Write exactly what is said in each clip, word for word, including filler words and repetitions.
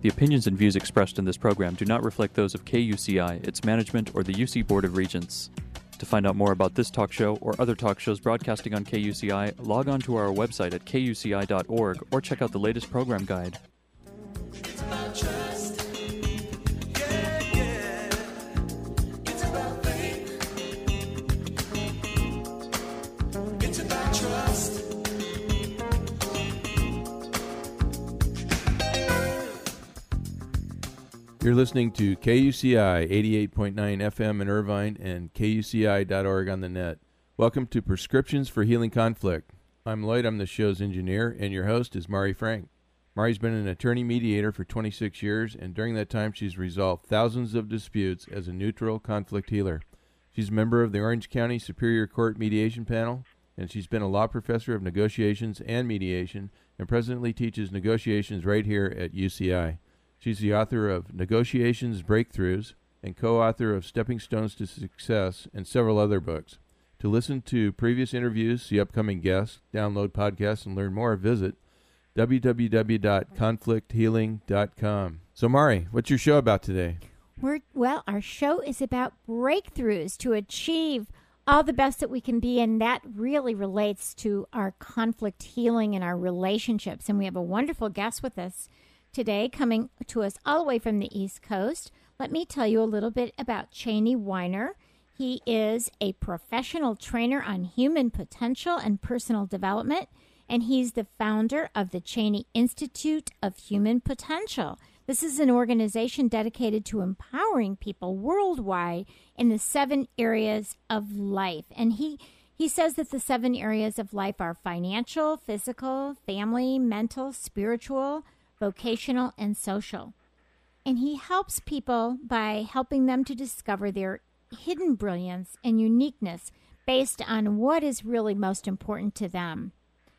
The opinions and views expressed in this program do not reflect those of K U C I, its management, or the U C Board of Regents. To find out more about this talk show or other talk shows broadcasting on K U C I, log on to our website at K U C I dot org or check out the latest program guide. It's about trust. Yeah, yeah. It's about faith. It's about trust. You're listening to K U C I eighty-eight point nine F M in Irvine and K U C I dot org on the net. Welcome to Prescriptions for Healing Conflict. I'm Lloyd, I'm the show's engineer, and your host is Mari Frank. Mari's been an attorney mediator for twenty-six years, and during that time she's resolved thousands of disputes as a neutral conflict healer. She's a member of the Orange County Superior Court Mediation Panel, and she's been a law professor of negotiations and mediation, and presently teaches negotiations right here at U C I. She's the author of Negotiations Breakthroughs and co-author of Stepping Stones to Success and several other books. To listen to previous interviews, see upcoming guests, download podcasts, and learn more, visit w w w dot conflict healing dot com. So, Mari, what's your show about today? We're, well, our show is about breakthroughs to achieve all the best that we can be, and that really relates to our conflict healing and our relationships. And we have a wonderful guest with us today, coming to us all the way from the East Coast. Let me tell you a little bit about Cheney Weiner. He is a professional trainer on human potential and personal development, and he's the founder of the Cheney Institute of Human Potential. This is an organization dedicated to empowering people worldwide in the seven areas of life. And he, he says that the seven areas of life are financial, physical, family, mental, spiritual, vocational, and social. And he helps people by helping them to discover their hidden brilliance and uniqueness based on what is really most important to them.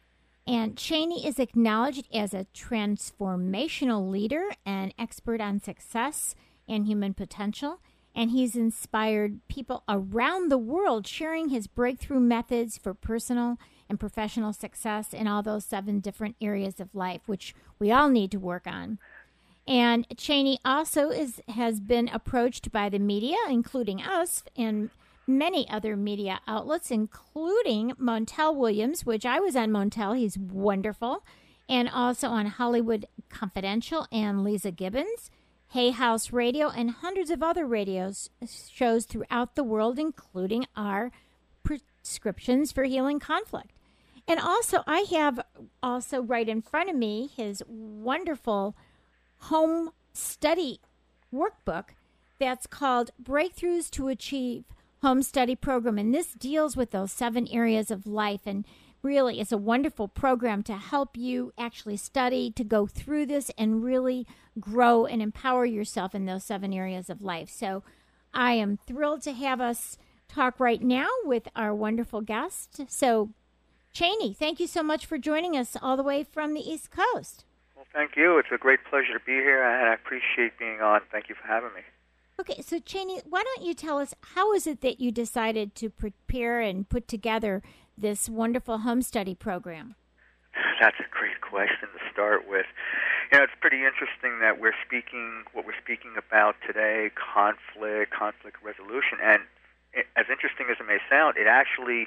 And Cheney is acknowledged as a transformational leader and expert on success and human potential. And he's inspired people around the world sharing his breakthrough methods for personal and professional success in all those seven different areas of life, which we all need to work on. And Cheney also is has been approached by the media, including us, and many other media outlets, including Montel Williams, which I was on Montel. He's wonderful. And also on Hollywood Confidential and Lisa Gibbons, Hay House Radio, and hundreds of other radio shows throughout the world, including our Prescriptions for Healing Conflict. And also, I have also right in front of me his wonderful home study workbook that's called Breakthroughs to Achieve Home Study Program. And this deals with those seven areas of life. And really, it's a wonderful program to help you actually study, to go through this and really grow and empower yourself in those seven areas of life. So I am thrilled to have us talk right now with our wonderful guest. So, Cheney, thank you so much for joining us all the way from the East Coast. Well, thank you. It's a great pleasure to be here, and I appreciate being on. Thank you for having me. Okay, so Cheney, why don't you tell us, how is it that you decided to prepare and put together this wonderful home study program? That's a great question to start with. You know, it's pretty interesting that we're speaking, what we're speaking about today, conflict, conflict resolution, and it, as interesting as it may sound, it actually,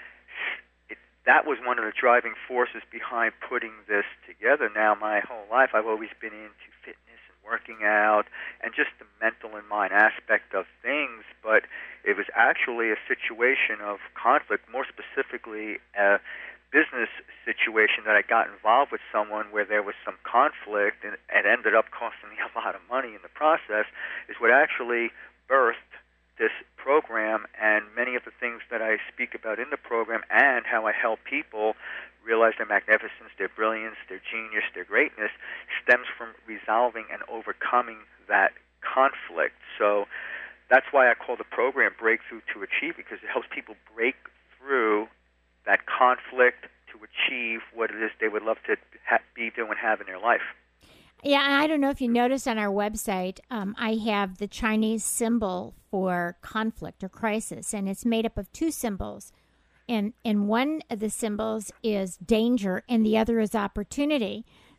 it, that was one of the driving forces behind putting this together. Now, my whole life, I've always been into fitness and working out and just the mental and mind aspect of things, but it was actually a situation of conflict, more specifically a business situation that I got involved with someone where there was some conflict and it ended up costing me a lot of money in the process, is what actually birthed this program, and many of the things that I speak about in the program and how I help people realize their magnificence, their brilliance, their genius, their greatness stems from resolving and overcoming that conflict. So that's why I call the program Breakthrough to Achieve, because it helps people break through that conflict to achieve what it is they would love to ha- be doing, have in their life. Yeah, and I don't know if you noticed on our website, um, I have the Chinese symbol for conflict or crisis, and it's made up of two symbols. And, and one of the symbols is danger, and the other is opportunity.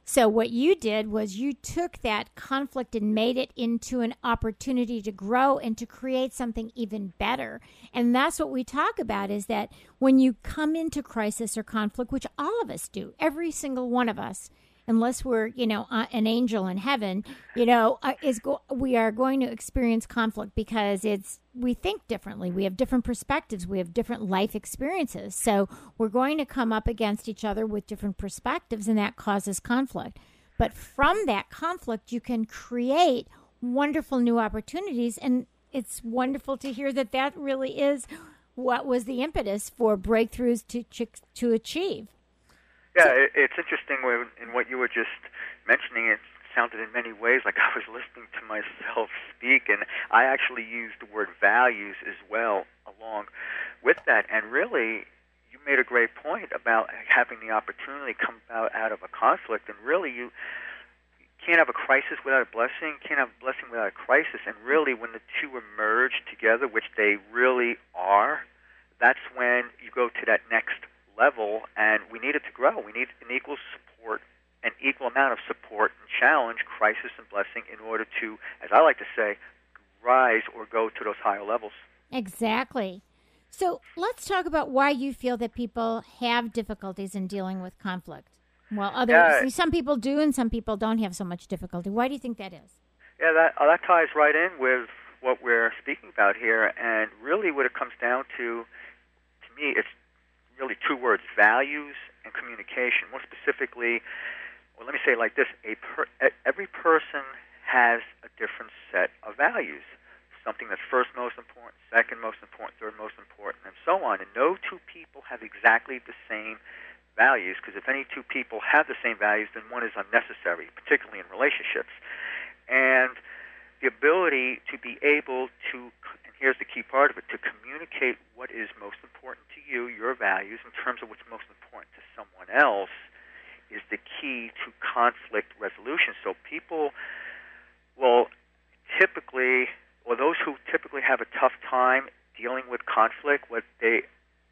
So what you did was you took that conflict and made it into an opportunity to grow and to create something even better. And that's what we talk about, is that when you come into crisis or conflict, which all of us do, every single one of us, unless we're, you know, uh, an angel in heaven, you know, uh, is go- we are going to experience conflict because it's we think differently. We have different perspectives. We have different life experiences. So we're going to come up against each other with different perspectives, and that causes conflict. But from that conflict, you can create wonderful new opportunities, and it's wonderful to hear that that really is what was the impetus for Breakthroughs to ch- to achieve. Yeah, it, it's interesting when, in what you were just mentioning. It sounded in many ways like I was listening to myself speak, and I actually used the word values as well along with that. And really, you made a great point about having the opportunity come out, out of a conflict, and really you can't have a crisis without a blessing, can't have a blessing without a crisis. And really, when the two emerge together, which they really are, that's when you go to that next level, and we need it to grow. We need an equal support, an equal amount of support and challenge, crisis and blessing, in order to, as I like to say, rise or go to those higher levels. Exactly. So let's talk about why you feel that people have difficulties in dealing with conflict. Well, others, Yeah. some people do, and some people don't have so much difficulty. Why do you think that is? Yeah, that uh, that ties right in with what we're speaking about here, and really what it comes down to, to me, it's really two words: values and communication. More specifically, well, let me say it like this: a per, every person has a different set of values. Something that's first most important, second most important, third most important, and so on. And no two people have exactly the same values, because if any two people have the same values, then one is unnecessary, particularly in relationships. And the ability to be able to, and here's the key part of it, to communicate what is most important to you, your values, in terms of what's most important to someone else, is the key to conflict resolution. So people will typically, or those who typically have a tough time dealing with conflict, what they,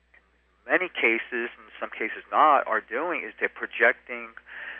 in many cases, in some cases not, are doing is they're projecting,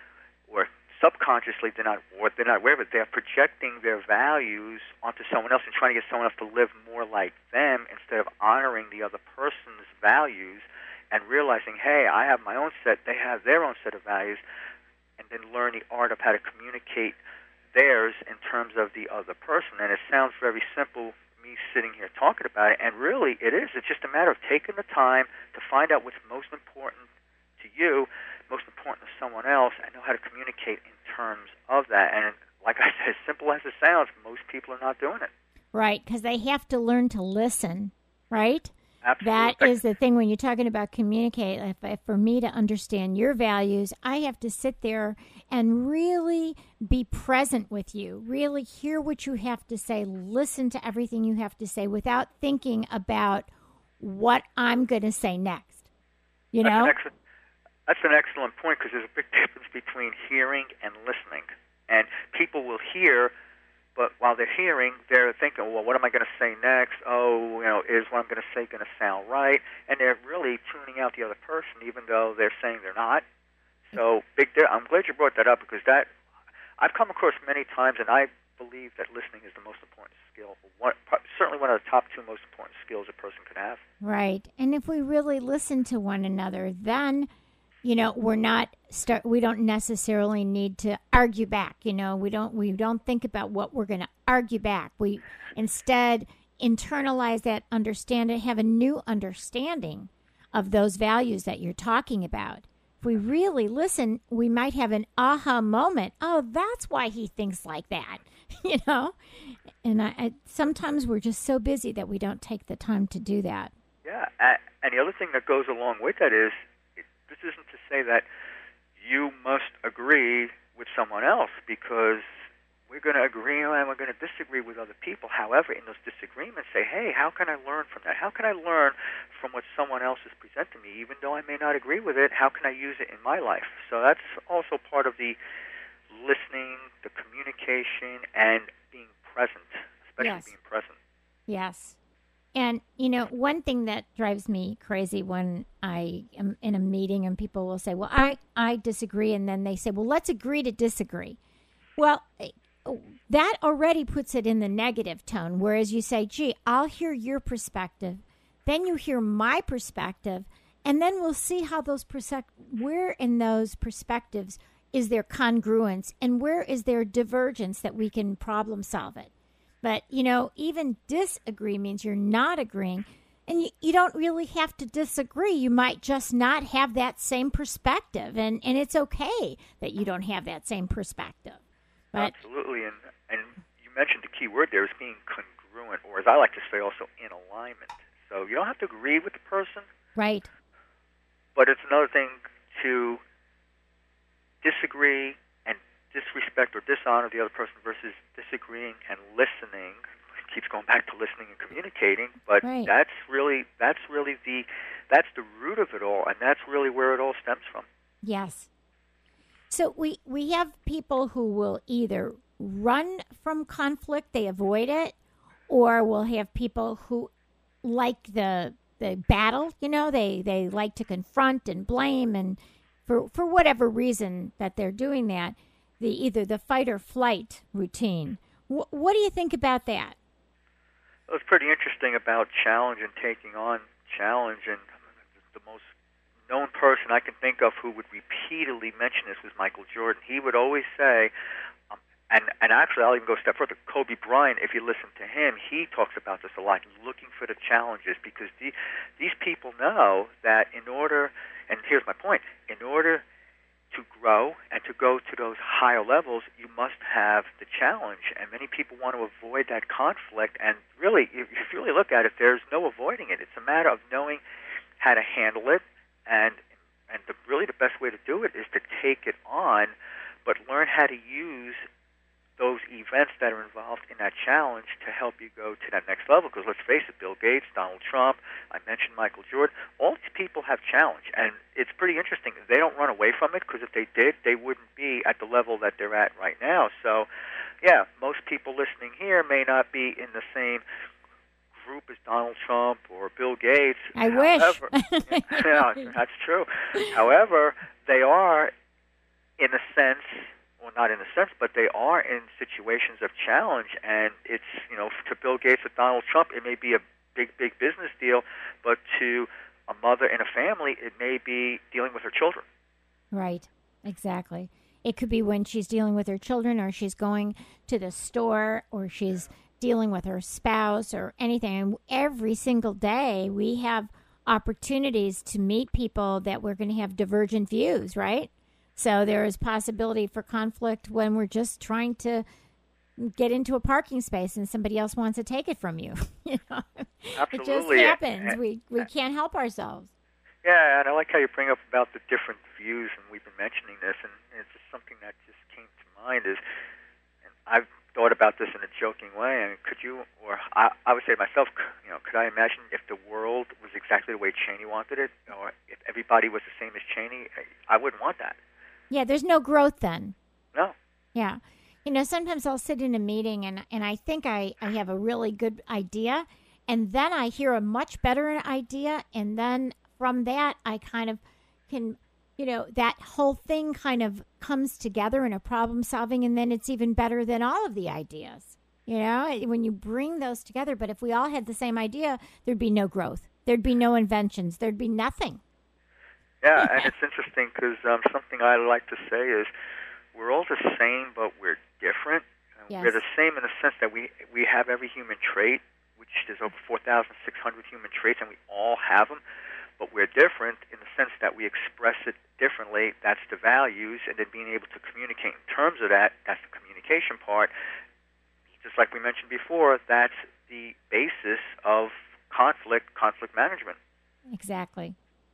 or subconsciously they're not, or they're not aware of it, they're projecting their values onto someone else and trying to get someone else to live more like them, instead of honoring the other person's values and realizing, hey, I have my own set, they have their own set of values, and then learn the art of how to communicate theirs in terms of the other person. And it sounds very simple, me sitting here talking about it, and really it is. It's just a matter of taking the time to find out what's most important to you, most important to someone else, and know how to communicate in terms of that. And like I said, as simple as it sounds, most people are not doing it. Right, because they have to learn to listen, right? Absolutely. That is the thing when you're talking about communicate. If, if for me to understand your values, I have to sit there and really be present with you, really hear what you have to say, listen to everything you have to say without thinking about what I'm going to say next. You That's know? An excellent, that's an excellent point, because there's a big difference between hearing and listening. And people will hear, but while they're hearing, they're thinking, well, what am I going to say next? Oh, you know, is what I'm going to say going to sound right? And they're really tuning out the other person, even though they're saying they're not. So big. I'm glad you brought that up, because that I've come across many times, and I believe that listening is the most important skill. One, certainly one of the top two most important skills a person could have. Right. And if we really listen to one another, then, you know, we're not start. We don't necessarily need to argue back. You know, we don't. We don't think about what we're going to argue back. We instead internalize that, understand it, have a new understanding of those values that you're talking about. If we really listen, we might have an aha moment. Oh, that's why he thinks like that. You know, and I, I sometimes we're just so busy that we don't take the time to do that. Yeah, and the other thing that goes along with that is, this isn't to say that you must agree with someone else, because we're going to agree and we're going to disagree with other people. However, in those disagreements, say, hey, how can I learn from that? How can I learn from what someone else has presented me? Even though I may not agree with it, how can I use it in my life? So that's also part of the listening, the communication, and being present, especially Yes. being present. Yes. And, you know, one thing that drives me crazy when I am in a meeting and people will say, well, I, I disagree. And then they say, well, let's agree to disagree. Well, that already puts it in the negative tone. Whereas you say, gee, I'll hear your perspective. Then you hear my perspective. And then we'll see how those perspectives, where in those perspectives is there congruence and where is there divergence that we can problem solve it. But, you know, even disagree means you're not agreeing. And you, you don't really have to disagree. You might just not have that same perspective. And, and it's okay that you don't have that same perspective. But, Absolutely. And, and you mentioned the key word there is being congruent, or as I like to say, also in alignment. So you don't have to agree with the person. Right. But it's another thing to disagree and disrespect or dishonor the other person versus disagreeing and listening. It keeps going back to listening and communicating, but Right. that's really that's really the that's the root of it all, and that's really where it all stems from. yes. So we, we have people who will either run from conflict, they avoid it, or we'll have people who like the the battle, you know, they, they like to confront and blame, and for for whatever reason that they're doing that, the either the fight or flight routine. Wh- what do you think about that? It was pretty interesting about challenge and taking on challenge, and the most known person I can think of who would repeatedly mention this was Michael Jordan. He would always say, um, and, and actually I'll even go a step further, Kobe Bryant, if you listen to him, he talks about this a lot, looking for the challenges, because the, these people know that in order, and here's my point, in order to grow and to go to those higher levels, you must have the challenge. And many people want to avoid that conflict. And really, if you really look at it, there's no avoiding it. It's a matter of knowing how to handle it. And and the, really the best way to do it is to take it on, but learn how to use those events that are involved in that challenge to help you go to that next level. Because let's face it, Bill Gates, Donald Trump, I mentioned Michael Jordan, all these people have challenge. And it's pretty interesting. They don't run away from it, because if they did, they wouldn't be at the level that they're at right now. So, yeah, most people listening here may not be in the same group as Donald Trump or Bill Gates. I However, wish. yeah, that's true. However, they are, in a sense, well, not in a sense, but they are in situations of challenge. And it's, you know, to Bill Gates or Donald Trump, it may be a big, big business deal, but to a mother and a family, it may be dealing with her children. Right, exactly. It could be when she's dealing with her children, or she's going to the store, or she's dealing with her spouse or anything. And every single day we have opportunities to meet people that we're going to have divergent views, right? So there is possibility for conflict when we're just trying to get into a parking space and somebody else wants to take it from you. You know? Absolutely. It just happens. We we can't help ourselves. Yeah, and I like how you bring up about the different views, and we've been mentioning this, and it's just something that just came to mind is, and I've thought about this in a joking way, and could you, or I, I would say to myself, you know, could I imagine if the world was exactly the way Cheney wanted it, or if everybody was the same as Cheney? I wouldn't want that. Yeah, there's no growth then. No. Yeah. You know, sometimes I'll sit in a meeting and, and I think I, I have a really good idea, and then I hear a much better idea, and then from that I kind of can, you know, that whole thing kind of comes together in a problem solving, and then it's even better than all of the ideas. You know, when you bring those together. But if we all had the same idea, there'd be no growth. There'd be no inventions. There'd be nothing. Yeah, and it's interesting because um, something I like to say is we're all the same, but we're different. Yes. We're the same in the sense that we we have every human trait, which there's over four thousand six hundred human traits, and we all have them. But we're different in the sense that we express it differently. That's the values, and then being able to communicate in terms of that, that's the communication part. Just like we mentioned before, that's the basis of conflict, conflict management. Exactly.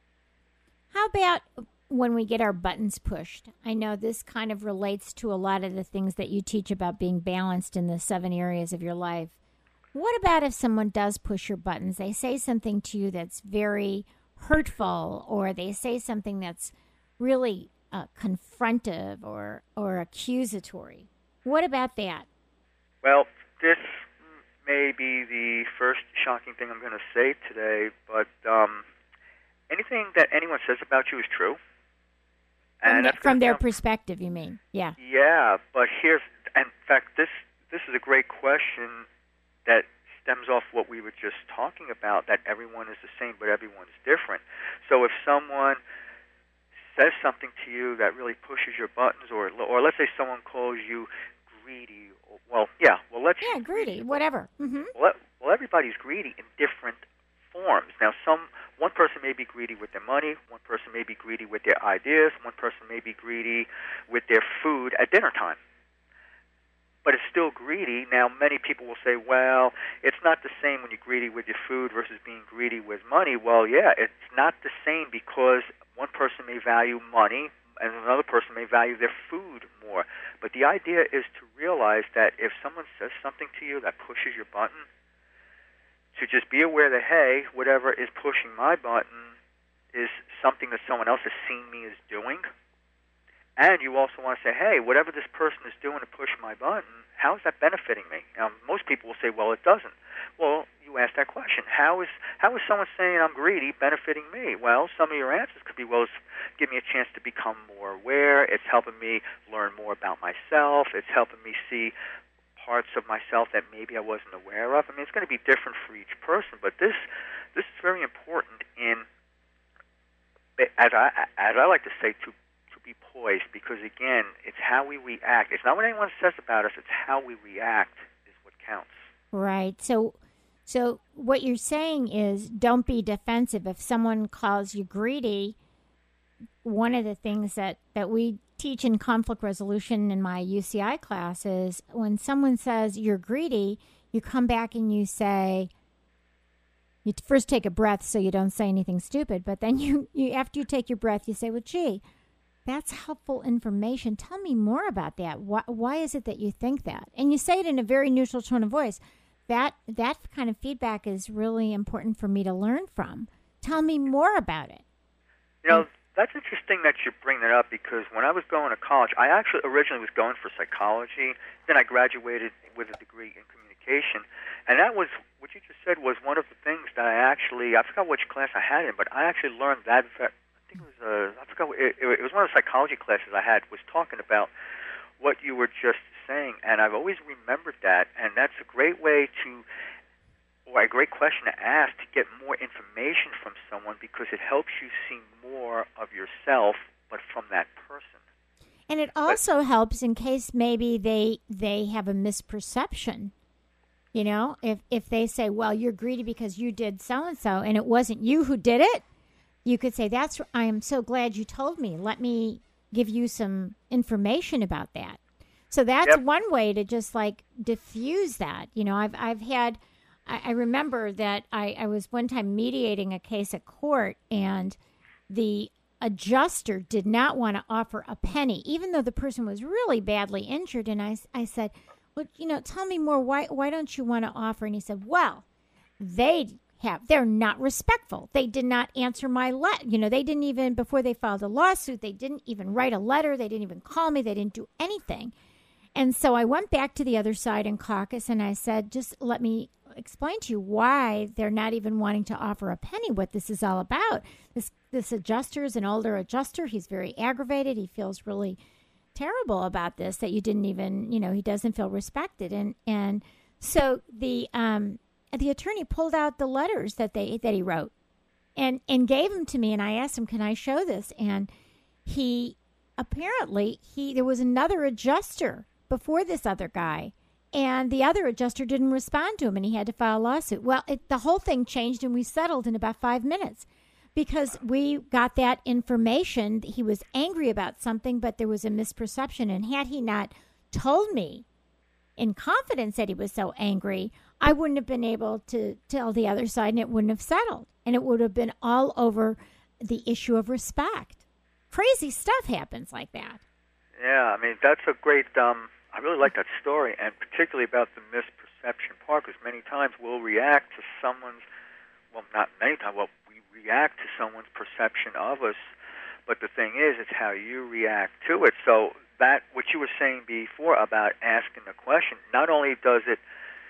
How about when we get our buttons pushed? I know this kind of relates to a lot of the things that you teach about being balanced in the seven areas of your life. What about if someone does push your buttons? They say something to you that's very hurtful, or they say something that's really uh, confrontive or, or accusatory. What about that? Well, this may be the first shocking thing I'm going to say today, but um, anything that anyone says about you is true. From, And the, that's from gonna their sound- perspective, you mean? Yeah. Yeah, but here's, in fact, this this is a great question that stems off what we were just talking about, that everyone is the same, but everyone's different. So if someone says something to you that really pushes your buttons, or or let's say someone calls you greedy, or, well, yeah, well, let's Yeah, greedy, whatever. Mm-hmm. Well, well, everybody's greedy in different forms. Now, some one person may be greedy with their money, one person may be greedy with their ideas, one person may be greedy with their food at dinner time. But it's still greedy. Now, many people will say, well, it's not the same when you're greedy with your food versus being greedy with money. Well, yeah, it's not the same because one person may value money and another person may value their food more. But the idea is to realize that if someone says something to you that pushes your button, to just be aware that, hey, whatever is pushing my button is something that someone else has seen me as doing. And you also want to say, hey, whatever this person is doing to push my button, how is that benefiting me? Now, most people will say, well, it doesn't. Well, you ask that question. How is how is someone saying I'm greedy benefiting me? Well, some of your answers could be, well, it's give me a chance to become more aware. It's helping me learn more about myself. It's helping me see parts of myself that maybe I wasn't aware of. I mean, it's going to be different for each person, but this this is very important in, as I as I like to say, to to be poised, because again, it's how we react. It's not what anyone says about us; it's how we react is what counts. Right. So, so what you're saying is, don't be defensive. If someone calls you greedy, one of the things that that we teach in conflict resolution in my U C I class is when someone says you're greedy, you come back and you say, you first take a breath so you don't say anything stupid, but then you, you after you take your breath, you say, well, gee, that's helpful information. Tell me more about that. Why, why is it that you think that? And you say it in a very neutral tone of voice. That that kind of feedback is really important for me to learn from. Tell me more about it. You know, that's interesting that you bring that up, because when I was going to college, I actually originally was going for psychology. Then I graduated with a degree in communication. And that was, what you just said was one of the things that I actually, I forgot which class I had in, but I actually learned that, I think it was, uh, I forgot, it, it was one of the psychology classes I had, was talking about what you were just saying. And I've always remembered that. And that's a great way to, or a great question to ask to get more information from someone, because it helps you see more of yourself, but from that person. And it also but, helps in case maybe they they have a misperception. You know, if if they say, well, you're greedy because you did so-and-so, and it wasn't you who did it, you could say, that's, I am so glad you told me. Let me give you some information about that. So that's yep. one way to just like diffuse that. You know, I've I've had, I, I remember that I, I was one time mediating a case at court, and the adjuster did not want to offer a penny, even though the person was really badly injured. And I, I said, well, you know, tell me more. Why why don't you want to offer? And he said, well, they have, they're not respectful. They did not answer my letter. You know, they didn't even, before they filed a lawsuit, they didn't even write a letter. They didn't even call me. They didn't do anything. And so I went back to the other side in caucus, and I said, just let me explain to you why they're not even wanting to offer a penny, what this is all about. This this adjuster is an older adjuster. He's very aggravated. He feels really terrible about this, that you didn't even, you know, he doesn't feel respected. And and so the um the attorney pulled out the letters that they that he wrote and and gave them to me, and I asked him, can I show this? And he apparently he there was another adjuster before this other guy, and the other adjuster didn't respond to him, and he had to file a lawsuit. Well, it, the whole thing changed, and we settled in about five minutes because we got that information. He was angry about something, but there was a misperception, and had he not told me in confidence that he was so angry, I wouldn't have been able to tell the other side, and it wouldn't have settled, and it would have been all over the issue of respect. Crazy stuff happens like that. Yeah, I mean, that's a great... Um I really like that story, and particularly about the misperception part, because many times we'll react to someone's, well, not many times, well, we react to someone's perception of us, but the thing is, it's how you react to it. So that, what you were saying before about asking the question, not only does it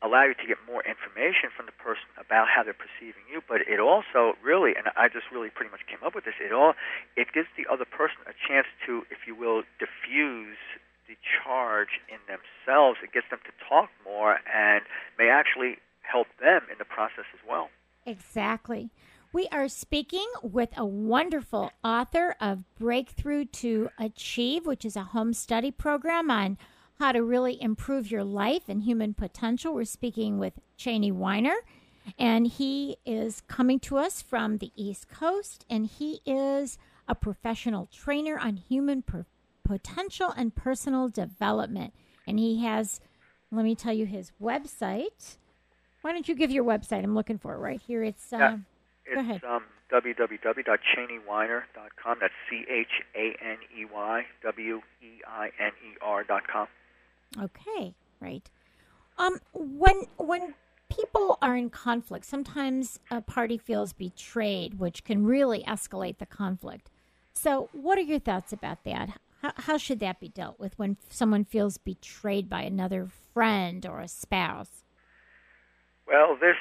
allow you to get more information from the person about how they're perceiving you, but it also really, and I just really pretty much came up with this, it all it gives the other person a chance to, if you will, diffuse the charge in themselves. It gets them to talk more and may actually help them in the process as well. Exactly. We are speaking with a wonderful author of Breakthrough to Achieve, which is a home study program on how to really improve your life and human potential. We're speaking with Cheney Weiner, and he is coming to us from the East Coast, and he is a professional trainer on human per- potential and personal development. And he has, let me tell you his website. Why don't you give your website? I'm looking for it right here. It's, uh, Yeah, go ahead. It's um, w w w dot cheney weiner dot com. That's C H A N E Y W E I N E R dot com. Okay, right. Um, when when people are in conflict, sometimes a party feels betrayed, which can really escalate the conflict. So, what are your thoughts about that? How, how should that be dealt with when someone feels betrayed by another friend or a spouse? Well, this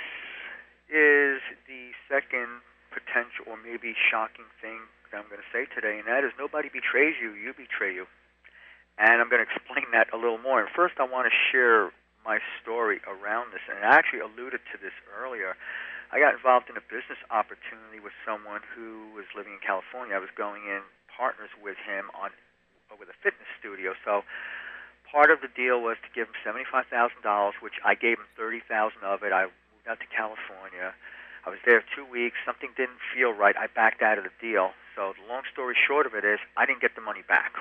is the second potential or maybe shocking thing that I'm going to say today, and that is nobody betrays you, you betray you. And I'm going to explain that a little more. And first I want to share my story around this, and I actually alluded to this earlier. I got involved in a business opportunity with someone who was living in California. I was going in partners with him on with a fitness studio. So part of the deal was to give him seventy-five thousand dollars, which I gave him thirty thousand dollars of it. I moved out to California. I was there two weeks. Something didn't feel right. I backed out of the deal. So the long story short of it is I didn't get the money back.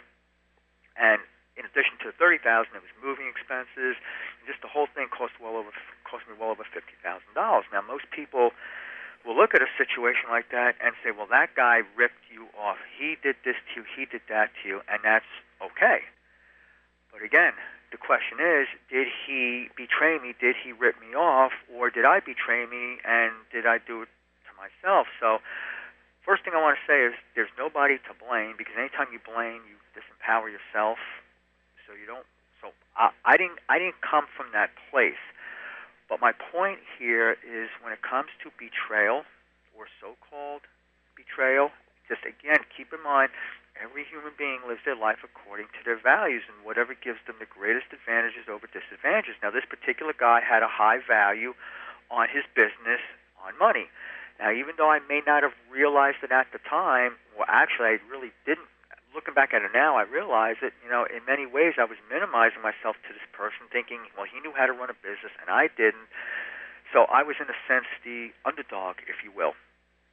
And in addition to the thirty thousand dollars, it was moving expenses. And just the whole thing cost well over cost me well over fifty thousand dollars. Now, most people will look at a situation like that and say, well, that guy ripped you off. He did this to you. He did that to you. And that's okay. But again, the question is, did he betray me? Did he rip me off? Or did I betray me? And did I do it to myself? So first thing I want to say is there's nobody to blame, because anytime you blame, you disempower yourself. So you don't. So I, I didn't. I didn't come from that place. But my point here is, when it comes to betrayal or so-called betrayal, just again keep in mind, every human being lives their life according to their values and whatever gives them the greatest advantages over disadvantages. Now, this particular guy had a high value on his business, on money. Now, even though I may not have realized it at the time, well, actually, I really didn't. Looking back at it now, I realize that, you know, in many ways I was minimizing myself to this person, thinking, well, he knew how to run a business and I didn't. So I was, in a sense, the underdog, if you will.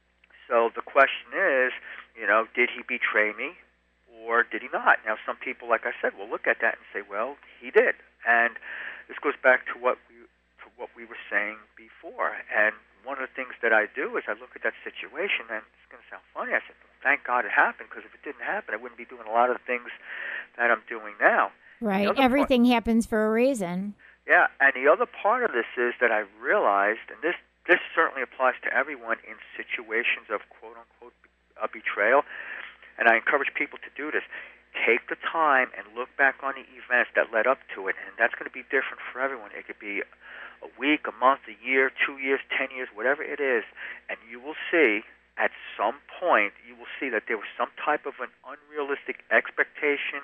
So the question is, you know, did he betray me or did he not? Now, some people, like I said, will look at that and say, well, he did. And this goes back to what we to what we were saying before. And one of the things that I do is I look at that situation, and it's going to sound funny. I said, well, thank God it happened, because if it didn't happen, I wouldn't be doing a lot of the things that I'm doing now. Right. Everything part, happens for a reason. Yeah, and the other part of this is that I realized, and this, this certainly applies to everyone in situations of quote-unquote a betrayal, and I encourage people to do this. Take the time and look back on the events that led up to it, and that's going to be different for everyone. It could be a week, a month, a year, two years, ten years, whatever it is, and you will see at some point, you will see that there was some type of an unrealistic expectation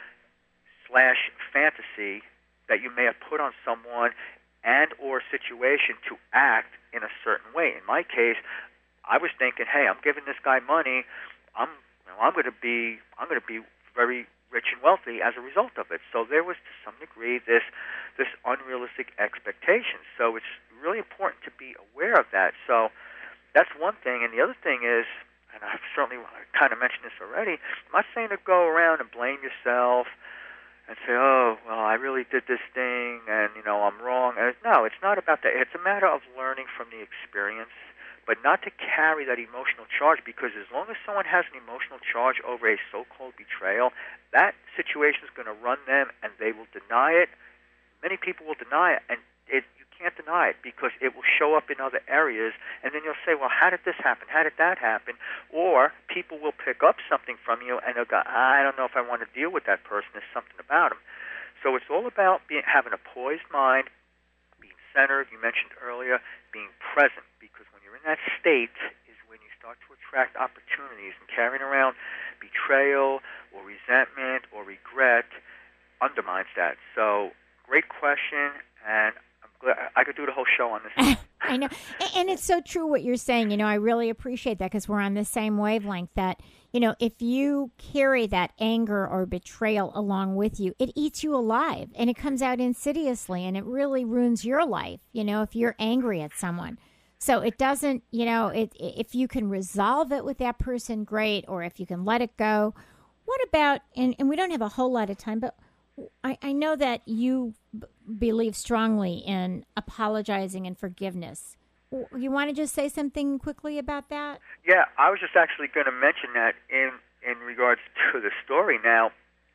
slash fantasy that you may have put on someone and or situation to act in a certain way. In my case, I was thinking, hey, I'm giving this guy money. I'm, you know, I'm going to be, I'm going to be very rich and wealthy as a result of it. So there was, to some degree, this this unrealistic expectation. So it's really important to be aware of that. So that's one thing. And the other thing is, and I've certainly kind of mentioned this already, I'm not saying to go around and blame yourself and say, oh, well, I really did this thing and, you know, I'm wrong. And no, it's not about that. It's a matter of learning from the experience, but not to carry that emotional charge, because as long as someone has an emotional charge over a so-called betrayal, that situation is going to run them and they will deny it. Many people will deny it, and it, you can't deny it because it will show up in other areas, and then you'll say, well, how did this happen? How did that happen? Or people will pick up something from you, and they'll go, I don't know if I want to deal with that person. There's something about him. So it's all about being, having a poised mind, being centered. You mentioned earlier being present, because when you're in that state is when you start to attract opportunities, and carrying around betrayal or resentment or regret undermines that. So, great question, and I'm glad I could do the whole show on this. I know. And it's so true what you're saying. You know, I really appreciate that, because we're on the same wavelength that, you know, if you carry that anger or betrayal along with you, it eats you alive, and it comes out insidiously, and it really ruins your life, you know, if you're angry at someone. So it doesn't, you know, it, if you can resolve it with that person, great, or if you can let it go. What about, and, and we don't have a whole lot of time, but I, I know that you b- believe strongly in apologizing and forgiveness. You want to just say something quickly about that? Yeah, I was just actually going to mention that in in regards to the story. Now,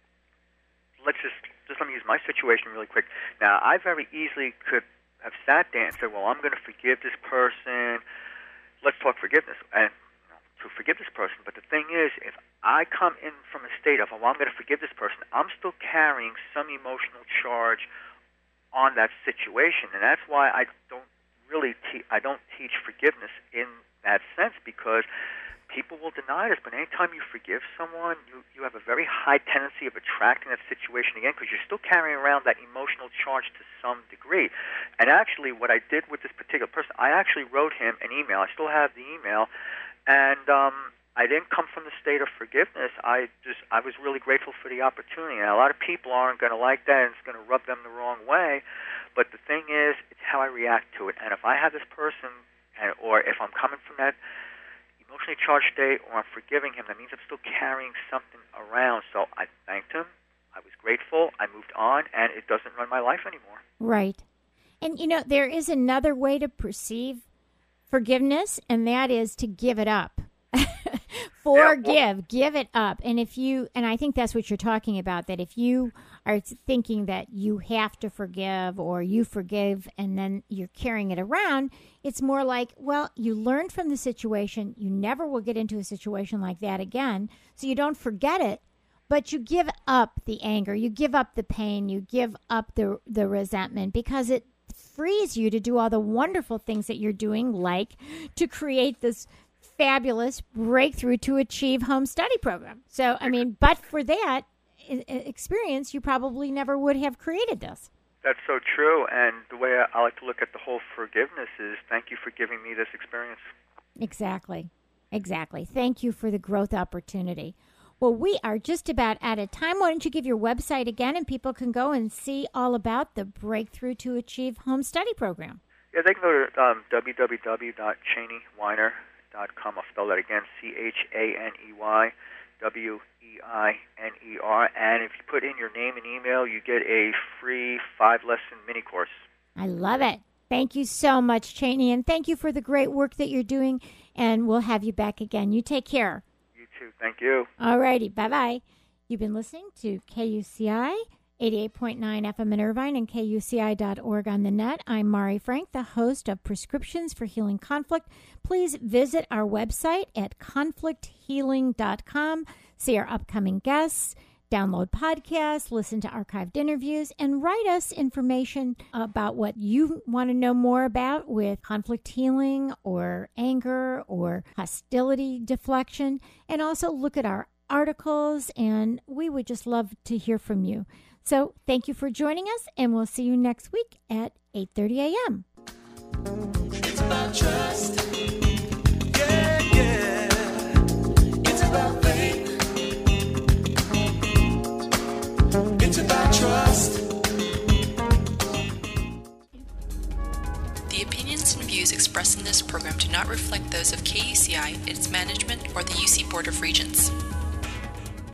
let's just just let me use my situation really quick. Now, I very easily could have sat there and said, "Well, I'm going to forgive this person. Let's talk forgiveness and you know, to forgive this person." But the thing is, if I come in from a state of, "Oh, well, I'm going to forgive this person," I'm still carrying some emotional charge on that situation, and that's why I don't. Really, te- I don't teach forgiveness in that sense, because people will deny this. But anytime you forgive someone, you, you have a very high tendency of attracting that situation again, because you're still carrying around that emotional charge to some degree. And actually, what I did with this particular person, I actually wrote him an email. I still have the email, and um, I didn't come from the state of forgiveness. I just I was really grateful for the opportunity. And a lot of people aren't going to like that, and it's going to rub them the wrong way. But the thing is, it's how I react to it. And if I have this person, and, or if I'm coming from that emotionally charged state, or I'm forgiving him, that means I'm still carrying something around. So I thanked him. I was grateful. I moved on, and it doesn't run my life anymore. Right. And, you know, there is another way to perceive forgiveness, and that is to give it up. Forgive, yeah, well, give it up. And if you, and I think that's what you're talking about, that if you are thinking that you have to forgive, or you forgive and then you're carrying it around, it's more like, well, you learned from the situation. You never will get into a situation like that again. So you don't forget it, but you give up the anger, you give up the pain, you give up the the resentment, because it frees you to do all the wonderful things that you're doing, like to create this fabulous Breakthrough to Achieve home study program. So, I mean, but for that I- experience, you probably never would have created this. That's so true. And the way I like to look at the whole forgiveness is, thank you for giving me this experience. Exactly. Exactly. Thank you for the growth opportunity. Well, we are just about out of time. Why don't you give your website again, and people can go and see all about the Breakthrough to Achieve home study program? Yeah, they can go to um, w w w dot cheney weiner dot com. I'll spell that again, C H A N E Y W E I N E R. And if you put in your name and email, you get a free five-lesson mini course. I love it. Thank you so much, Cheney, and thank you for the great work that you're doing, and we'll have you back again. You take care. You too. Thank you. All righty. Bye-bye. You've been listening to K U C I, eighty-eight point nine F M in Irvine, and K U C I dot org on the net. I'm Mari Frank, the host of Prescriptions for Healing Conflict. Please visit our website at conflict healing dot com, see our upcoming guests, download podcasts, listen to archived interviews, and write us information about what you want to know more about with conflict healing or anger or hostility deflection. And also look at our articles, and we would just love to hear from you. So thank you for joining us, and we'll see you next week at eight thirty a.m. It's about trust. Yeah, yeah. It's about faith. It's about trust. The opinions and views expressed in this program do not reflect those of K U C I, its management, or the U C Board of Regents.